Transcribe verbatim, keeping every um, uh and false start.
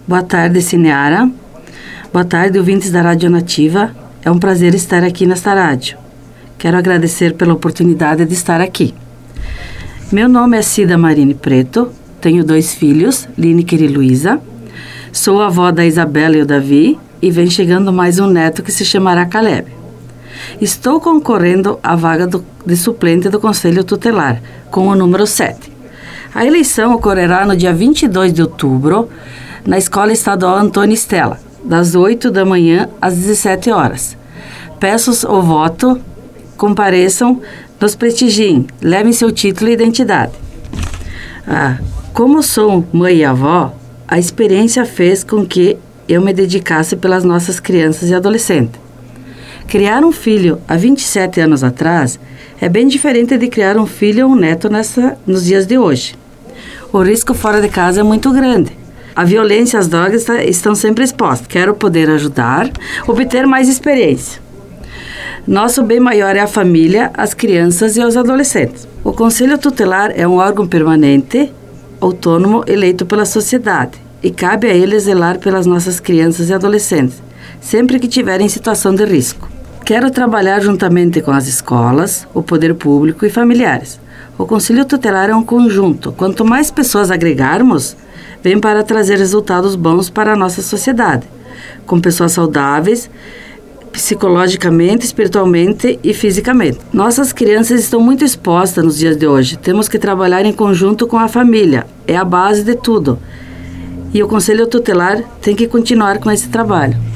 Boa tarde, Cineara. Boa tarde, ouvintes da Rádio Nativa. É um prazer estar aqui nesta rádio. Quero agradecer pela oportunidade de estar aqui. Meu nome é Cida Marini Preto, tenho dois filhos, Lineker e Luísa. Sou avó da Isabela e o Davi e vem chegando mais um neto que se chamará Caleb. Estou concorrendo à vaga do, de suplente do Conselho Tutelar, com o número sete. A eleição ocorrerá no dia vinte e dois de outubro, na Escola Estadual Antônio Stella, das oito da manhã às dezessete horas. Peço o voto, compareçam, nos prestigiem, levem seu título e identidade. Ah, como sou mãe e avó, a experiência fez com que eu me dedicasse pelas nossas crianças e adolescentes. Criar um filho há vinte e sete anos atrás é bem diferente de criar um filho ou um neto nessa, nos dias de hoje. O risco fora de casa é muito grande. A violência e as drogas está, estão sempre expostas. Quero poder ajudar, obter mais experiência. Nosso bem maior é a família, as crianças e os adolescentes. O Conselho Tutelar é um órgão permanente, autônomo, eleito pela sociedade, e cabe a ele zelar pelas nossas crianças e adolescentes, sempre que tiverem situação de risco. Quero trabalhar juntamente com as escolas, o poder público e familiares. O Conselho Tutelar é um conjunto. Quanto mais pessoas agregarmos, vem para trazer resultados bons para a nossa sociedade, com pessoas saudáveis, psicologicamente, espiritualmente e fisicamente. Nossas crianças estão muito expostas nos dias de hoje. Temos que trabalhar em conjunto com a família. É a base de tudo. E o Conselho Tutelar tem que continuar com esse trabalho.